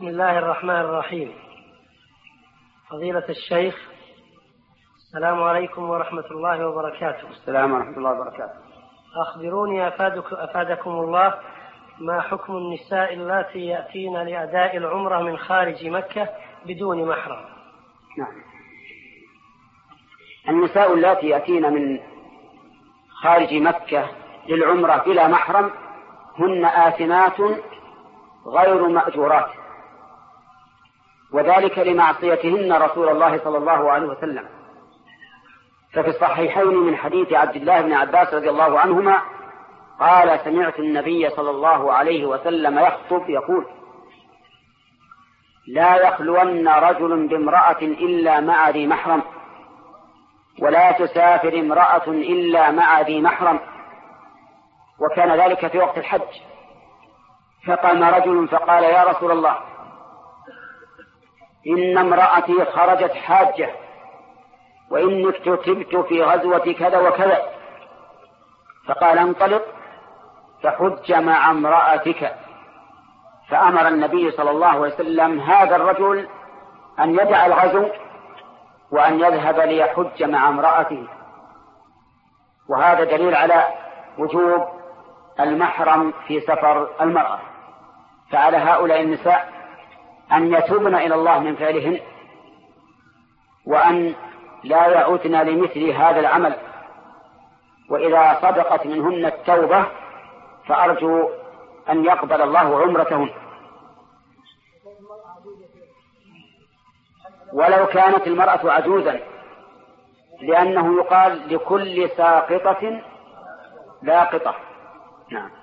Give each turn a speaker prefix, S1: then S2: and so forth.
S1: بسم الله الرحمن الرحيم. فضيلة الشيخ، السلام عليكم ورحمة الله وبركاته.
S2: السلام ورحمة الله وبركاته.
S1: أخبروني أفادكم الله، ما حكم النساء اللاتي يأتين لأداء العمرة من خارج مكة بدون محرم؟
S2: نعم. النساء اللاتي يأتين من خارج مكة للعمرة بلا محرم هن آثمات غير مأجورات، وذلك لمعصيتهن رسول الله صلى الله عليه وسلم. ففي الصحيحين من حديث عبد الله بن عباس رضي الله عنهما قال: سمعت النبي صلى الله عليه وسلم يخطب يقول: لا يخلون رجل بامرأة إلا مع ذي محرم، ولا تسافر امرأة إلا مع ذي محرم. وكان ذلك في وقت الحج، فقام رجل فقال: يا رسول الله، إن امرأتي خرجت حاجة، وإني اكتتبت في غزوة كذا وكذا. فقال: انطلق فحج مع امرأتك. فأمر النبي صلى الله عليه وسلم هذا الرجل أن يدع الغزو وأن يذهب ليحج مع امرأته. وهذا دليل على وجوب المحرم في سفر المرأة. فعلى هؤلاء النساء أن يتوبن إلى الله من فعلهن، وأن لا يعودن لمثل هذا العمل. وإذا صدقت منهن التوبة فأرجو أن يقبل الله عمرتهن. ولو كانت المرأة عجوزا، لأنه يقال: لكل ساقطة لاقطة. نعم.